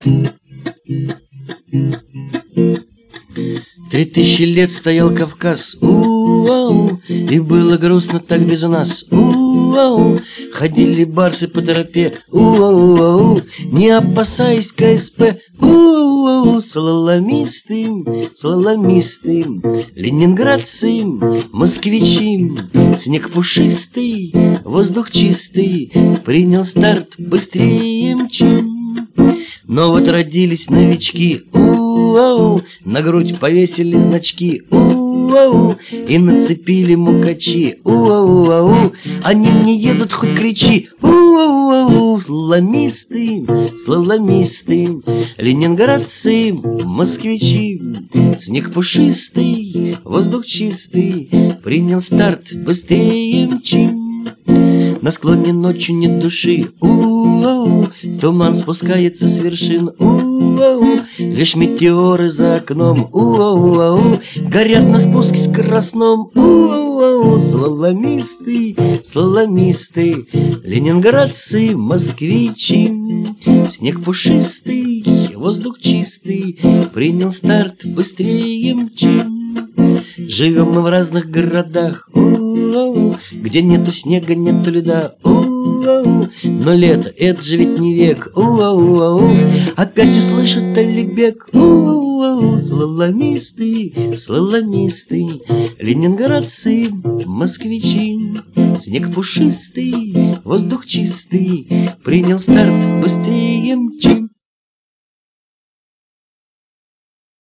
3000 лет стоял Кавказ, и было грустно так без нас. Ходили барсы по тропе, не опасаясь КСП. Слаломистым, слаломистым, ленинградцам, москвичим. Снег пушистый, воздух чистый, принял старт быстрее мчим. Но вот родились новички, на грудь повесили значки, и нацепили мукачи, они не едут, хоть кричи. Слаломисты, слаломисты, ленинградцы, москвичи. Снег пушистый, воздух чистый, принял старт быстрее мчим. На склоне ночью нет души, туман спускается с вершин, лишь метеоры за окном, горят на спуске скоростном. Слаломисты, слаломисты, ленинградцы, москвичи. Снег пушистый, воздух чистый, принял старт быстрее мчим. Живем мы в разных городах, где нету снега, нету льда, но лето, это же ведь не век. Опять услышит Алибек. Слаломисты, слаломисты, ленинградцы, москвичи. Снег пушистый, воздух чистый, принял старт быстрее мчим.